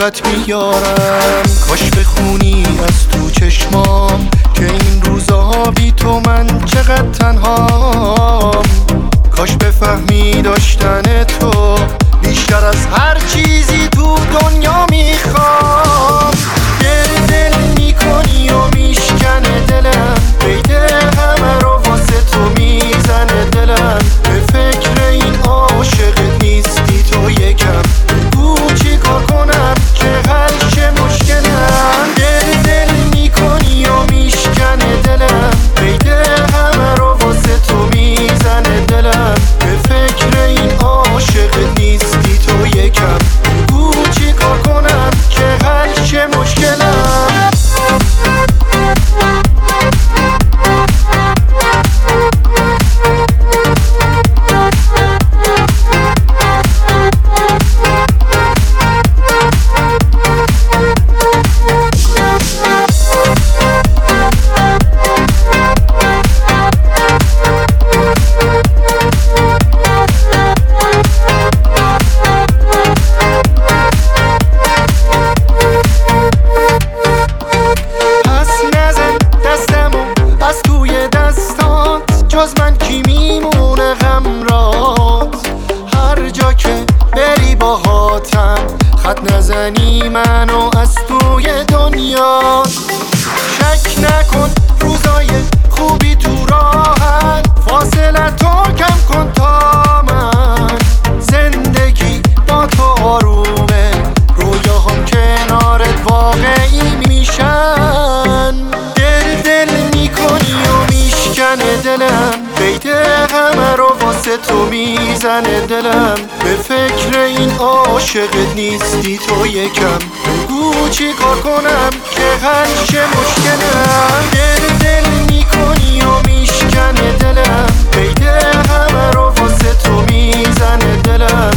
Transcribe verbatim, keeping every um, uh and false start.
فراغت میارم. کاش بخونی از تو چشمام که این روزها بی تو من چقدر تنهام. کاش بفهمی داشتن تو بیشتر از هر چیزی تو دنیا میخوام. دل دل میکنی و میشکنه دلم، بیده همه رو واسه تو میزنه دلم. به فکر این عاشقت نیستی تو یکم، بگو چی کار کنم که حل شه مشکلم. دل دل میکنی و میشکنه دلم، بیده همه رو واسه تو میزنه دلم. به فکر این عاشقت نیستی تو یکم، بگو چی کار کنم که حل شه مشکلم. جز من کی میمونه غمرات؟ هر جا که بری باهاتم، خط نزنی منو از توی دنیا. شک نکن روزای خوبی تو راهن، فاصله تو کم کن تا من. زندگی با تو آرومه، رویاهم کنارت واقعی میشن. دل دل میکنی و میشکنه دلم، بیده همه رو واسه تو میزنه دلم. به فکر این عاشقت نیستی تو یکم، بگو چی کار کنم که حل شه مشکلم. دل دل میکنی و میشکنه دلم، بیده همه رو واسه تو میزنه دلم.